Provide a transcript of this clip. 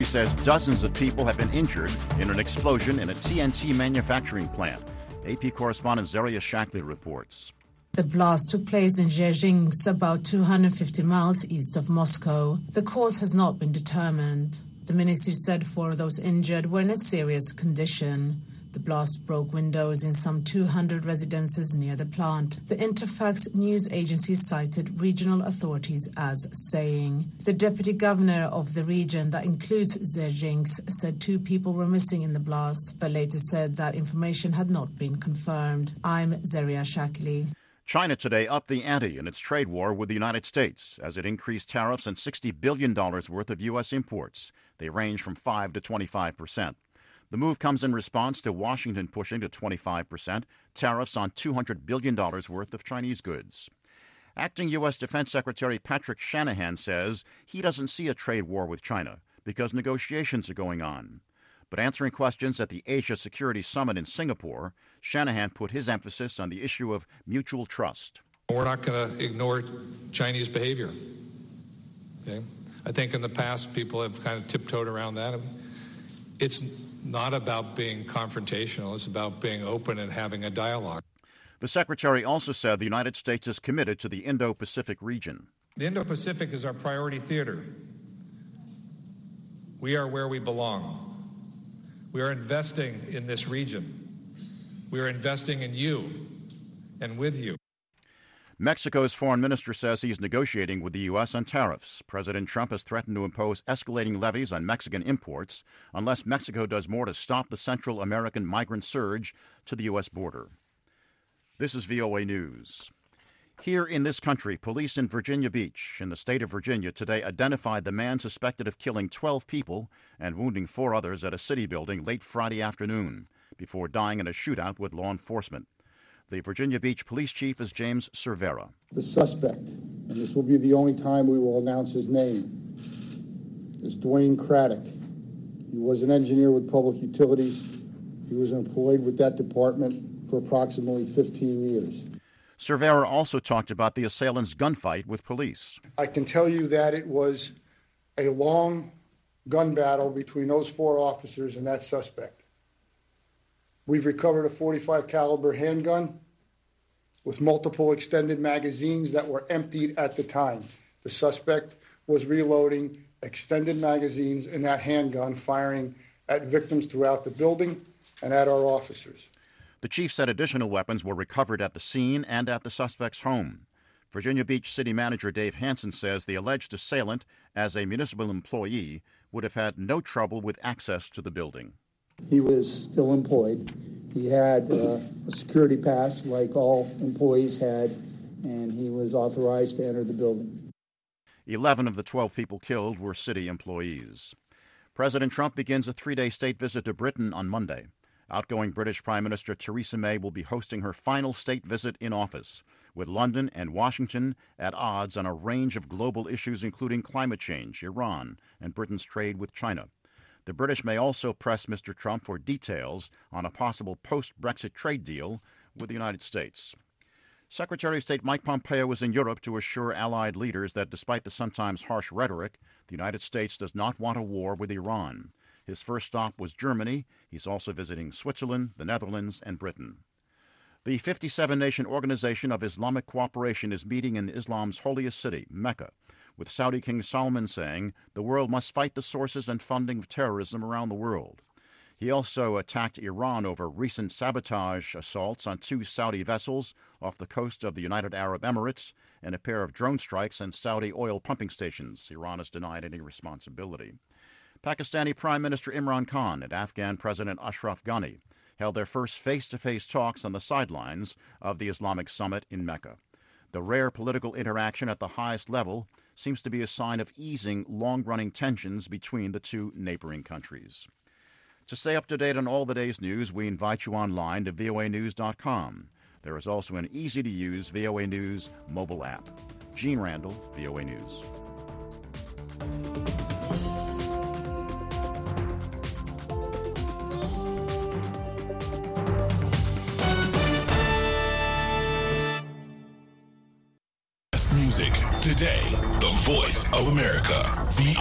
He says dozens of people have been injured in an explosion in a TNT manufacturing plant. AP correspondent Zaria Shackley reports. The blast took place in Dzержinsk, about 250 miles east of Moscow. The cause has not been determined. The ministry said 4 of those injured were in a serious condition. The blast broke windows in some 200 residences near the plant. The Interfax news agency cited regional authorities as saying. The deputy governor of the region that includes Dzержinsk said 2 people were missing in the blast, but later said that information had not been confirmed. I'm Zaria Shackley. China today upped the ante in its trade war with the United States as it increased tariffs on $60 billion worth of U.S. imports. They range from 5 to 25%. The move comes in response to Washington pushing to 25% tariffs on $200 billion worth of Chinese goods. Acting U.S. Defense Secretary Patrick Shanahan says he doesn't see a trade war with China because negotiations are going on. But answering questions at the Asia Security Summit in Singapore, Shanahan put his emphasis on the issue of mutual trust. We're not going to ignore Chinese behavior. Okay? I think in the past people have kind of tiptoed around that. It's not about being confrontational. It's about being open and having a dialogue. The secretary also said the United States is committed to the Indo-Pacific region. The Indo-Pacific is our priority theater. We are where we belong. We are investing in this region. We are investing in you and with you. Mexico's foreign minister says he's negotiating with the U.S. on tariffs. President Trump has threatened to impose escalating levies on Mexican imports unless Mexico does more to stop the Central American migrant surge to the U.S. border. This is VOA News. Here in this country, police in Virginia Beach, in the state of Virginia, today identified the man suspected of killing 12 people and wounding 4 others at a city building late Friday afternoon before dying in a shootout with law enforcement. The Virginia Beach police chief is James Cervera. The suspect, and this will be the only time we will announce his name, is Dwayne Craddock. He was an engineer with Public Utilities. He was employed with that department for approximately 15 years. Cervera also talked about the assailant's gunfight with police. I can tell you that it was a long gun battle between those 4 officers and that suspect. We've recovered a .45 caliber handgun with multiple extended magazines that were emptied at the time. The suspect was reloading extended magazines in that handgun, firing at victims throughout the building and at our officers. The chief said additional weapons were recovered at the scene and at the suspect's home. Virginia Beach City Manager Dave Hansen says the alleged assailant, as a municipal employee, would have had no trouble with access to the building. He was still employed. He had a security pass like all employees had, and he was authorized to enter the building. 11 of the 12 people killed were city employees. President Trump begins a 3-day state visit to Britain on Monday. Outgoing British Prime Minister Theresa May will be hosting her final state visit in office, with London and Washington at odds on a range of global issues including climate change, Iran, and Britain's trade with China. The British may also press Mr. Trump for details on a possible post-Brexit trade deal with the United States. Secretary of State Mike Pompeo was in Europe to assure allied leaders that despite the sometimes harsh rhetoric, the United States does not want a war with Iran. His first stop was Germany. He's also visiting Switzerland, the Netherlands, and Britain. The 57-nation Organization of Islamic Cooperation is meeting in Islam's holiest city, Mecca, with Saudi King Salman saying the world must fight the sources and funding of terrorism around the world. He also attacked Iran over recent sabotage assaults on 2 Saudi vessels off the coast of the United Arab Emirates and a pair of drone strikes on Saudi oil pumping stations. Iran has denied any responsibility. Pakistani Prime Minister Imran Khan and Afghan President Ashraf Ghani held their first face-to-face talks on the sidelines of the Islamic Summit in Mecca. The rare political interaction at the highest level seems to be a sign of easing long-running tensions between the 2 neighboring countries. To stay up to date on all the day's news, we invite you online to voanews.com. There is also an easy-to-use VOA News mobile app. Gene Randall, VOA News. Music today, the voice of America,